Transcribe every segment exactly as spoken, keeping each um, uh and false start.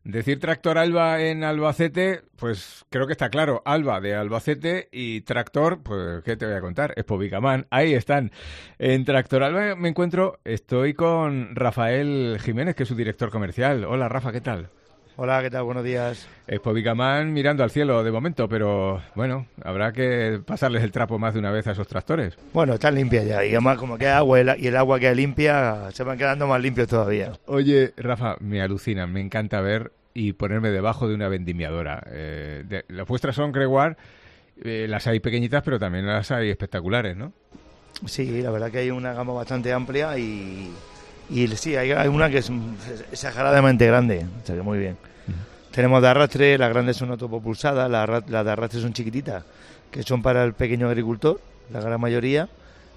Decir Tractor Alba en Albacete, pues creo que está claro. Alba de Albacete y Tractor, pues ¿qué te voy a contar? Espovicamán, ahí están. En Tractor Alba me encuentro, estoy con Rafael Jiménez, que es su director comercial. Hola Rafa, ¿qué tal? Hola, ¿qué tal? Buenos días. Espovicamán mirando al cielo de momento, pero bueno, habrá que pasarles el trapo más de una vez a esos tractores. Bueno, están limpias ya, y además como queda agua y el agua queda limpia, se van quedando más limpios todavía. Oye, Rafa, me alucina, me encanta ver y ponerme debajo de una vendimiadora. Eh, de, las vuestras son Gregoire, eh, las hay pequeñitas, pero también las hay espectaculares, ¿no? Sí, la verdad que hay una gama bastante amplia y, y sí, hay, hay una que es exageradamente grande, o sea que muy bien. Uh-huh. Tenemos de arrastre, las grandes son autopropulsadas, las, las de arrastre son chiquititas, que son para el pequeño agricultor, la gran mayoría,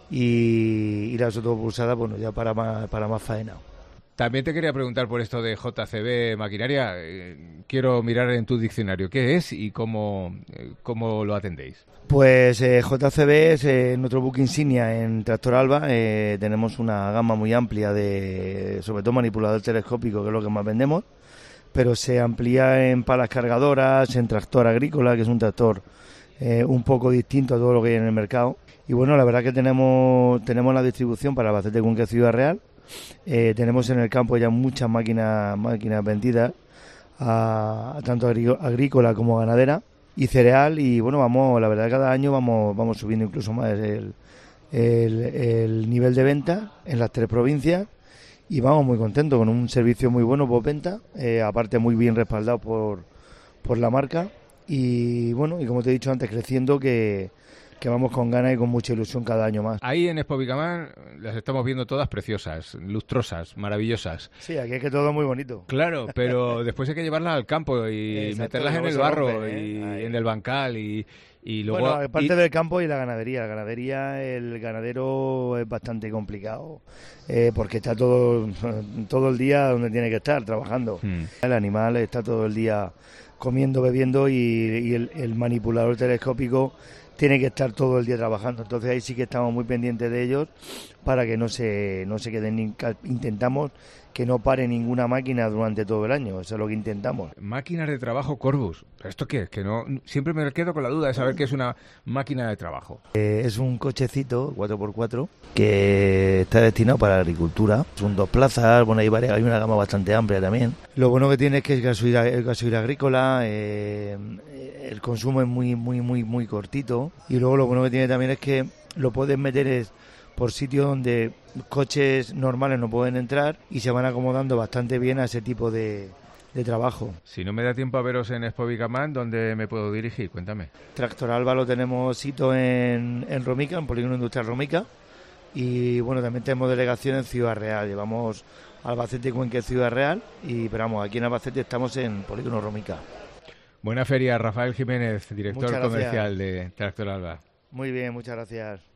y, y las autopropulsadas, bueno, ya para más, para más faena. También te quería preguntar por esto de J C B Maquinaria. Eh, quiero mirar en tu diccionario qué es y cómo, eh, cómo lo atendéis. Pues eh, J C B es eh, nuestro buque insignia en Tractor Alba. Eh, tenemos una gama muy amplia de, sobre todo manipulador telescópico, que es lo que más vendemos, pero se amplía en palas cargadoras, en tractor agrícola, que es un tractor eh, un poco distinto a todo lo que hay en el mercado. Y bueno, la verdad que tenemos tenemos la distribución para Albacete, Cuenca y Ciudad Real. Eh, tenemos en el campo ya muchas máquinas máquinas vendidas a, a tanto agrícola como ganadera y cereal, y bueno, vamos, la verdad que cada año vamos vamos subiendo incluso más el, el, el nivel de venta en las tres provincias, y vamos muy contentos con un servicio muy bueno por venta, eh, aparte muy bien respaldado por, por la marca, y bueno, y como te he dicho antes, creciendo, que que vamos con ganas y con mucha ilusión cada año más. Ahí en Espovicamán las estamos viendo todas preciosas, lustrosas, maravillosas. Sí, aquí es que todo es muy bonito. Claro, pero después hay que llevarlas al campo y Exacto, meterlas en el barro rompen, ¿eh? y Ahí. en el bancal y, y luego... Bueno, aparte y... del campo y la ganadería. La ganadería, el ganadero es bastante complicado eh, porque está todo, todo el día donde tiene que estar, trabajando. Hmm. El animal está todo el día comiendo, bebiendo y, y el, el manipulador telescópico tiene que estar todo el día trabajando. Entonces ahí sí que estamos muy pendientes de ellos para que no se no se queden ni, intentamos que no pare ninguna máquina durante todo el año. Eso es lo que intentamos. Máquinas de trabajo Corbus. ¿Esto qué es? Que no siempre me quedo con la duda de saber qué es una máquina de trabajo. Eh, es un cochecito cuatro por cuatro que está destinado para la agricultura. Son dos plazas, bueno, hay varias, hay una gama bastante amplia también. Lo bueno que tiene es que es gasoil, el gasoil agrícola, eh, el consumo es muy muy muy muy cortito, y luego lo bueno que tiene también es que lo puedes meter es por sitios donde coches normales no pueden entrar y se van acomodando bastante bien a ese tipo de, de trabajo. Si no me da tiempo a veros en Espovicamán, ¿dónde me puedo dirigir? Cuéntame. Tractor Alba lo tenemos sito en, en Romica, en Polígono Industrial Romica, y bueno, también tenemos delegación en Ciudad Real. Llevamos Albacete, Cuenca y Ciudad Real, y pero vamos, aquí en Albacete estamos en Polígono Romica. Buena feria, Rafael Jiménez, director comercial de Tractor Alba. Muy bien, muchas gracias.